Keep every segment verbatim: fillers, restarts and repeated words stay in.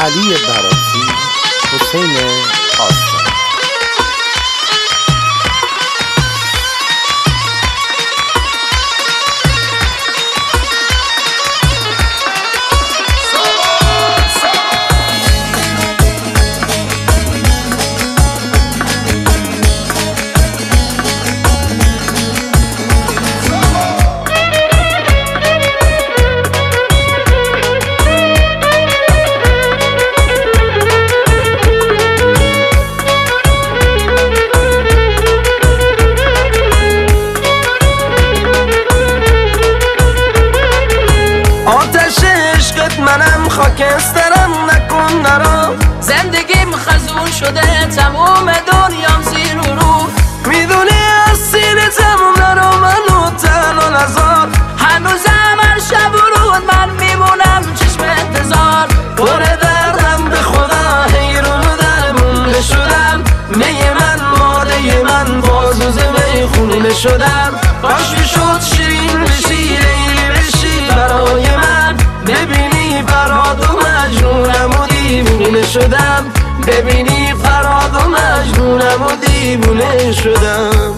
علی براتی، حسین آسان. منم خاکسترم نکن نرا، زندگیم خزون شده تموم دنیام زیر و رو. میدونی از سیر تموم نرا منو تنها نزار، هنوزم هر شب و رود من میمونم چشم انتظار. پر دردم به خدا حیرون و درمونده شدم، می من ماده من بازوزه میخونه شدم. باش میشد شیرین بشی لیلی بشی برای من، ببینی فرهاد و مجنونم و دیوونه شدم. ببینی فرهاد و مجنونم و دیوونه شدم.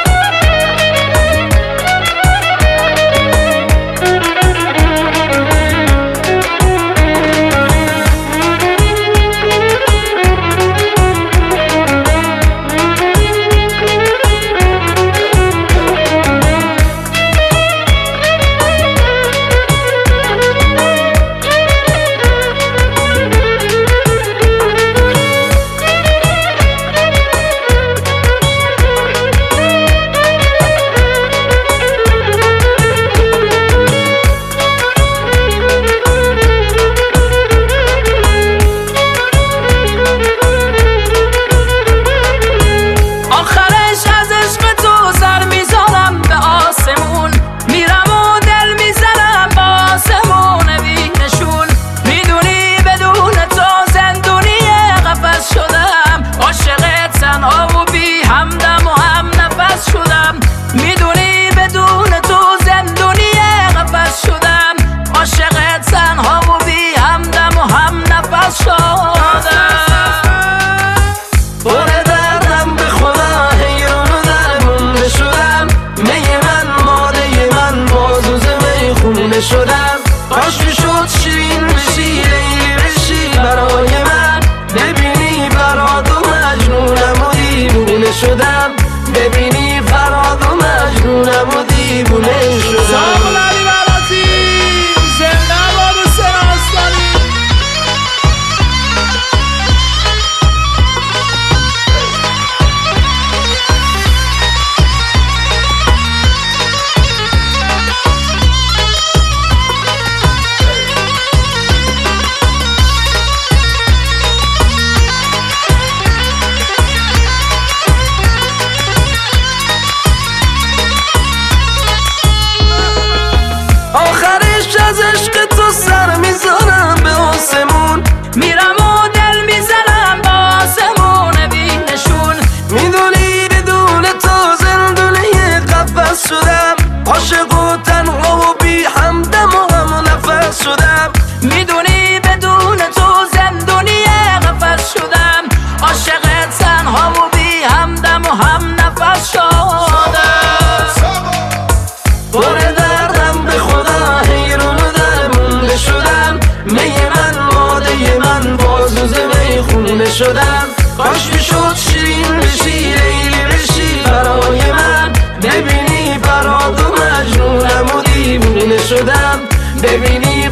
شدم باش میشد شیرین بشی لیلی بشی برای من، ببینی فرهاد و مجنونم و دیوونه شدم. ببینی فرهاد و مجنونم و دیوونه شدم. علی براتی زنده باد حسین آسانی. از عشق تو سر میزنم به آسمون، میرم و دل میزنم به آسمون بی نشون. میدونی بدون تو زندونی قفس شدم، عاشق و تنها و بی همدم و هم نفس شدم. میدونی بدون تو زندونی قفس شدم، عاشق تنها و بی همدم و هم نفس شدم. پر دردم به خدا حیرون و درمونده شدم، می من ماده من بازوزه میخونه شدم. کاش میشد شیرین بشی لیلی بشی برای من، ببینی فرهاد و مجنونم و دیوونه شدم. ببینی